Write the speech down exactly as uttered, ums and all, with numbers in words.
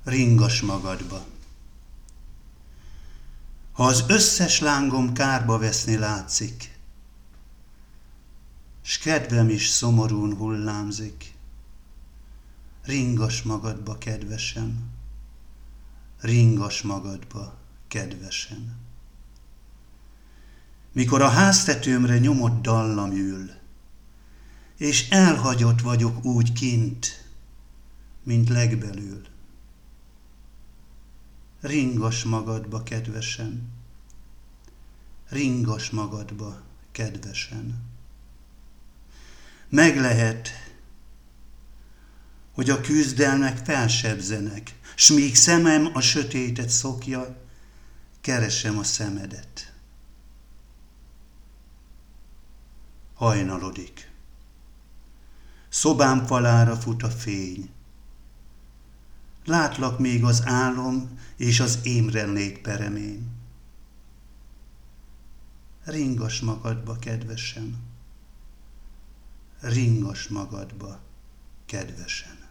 ringass magadba. Ha az összes lángom kárba veszni látszik, s kedvem is szomorún hullámzik, ringass magadba, kedvesem, ringass magadba, kedvesem. Mikor a háztetőmre nyomott dallam ül, és elhagyott vagyok úgy kint, mint legbelül, ringass magadba, kedvesem, ringass magadba, kedvesem. Meg lehet, hogy a küzdelmek felsebzenek, s míg szemem a sötétet szokja, keresem a szemedet. Hajnalodik. Szobám falára fut a fény. Látlak még az álom és az émrenlét peremén. Ringass magadba, kedvesem, ringass magadba, kedvesem.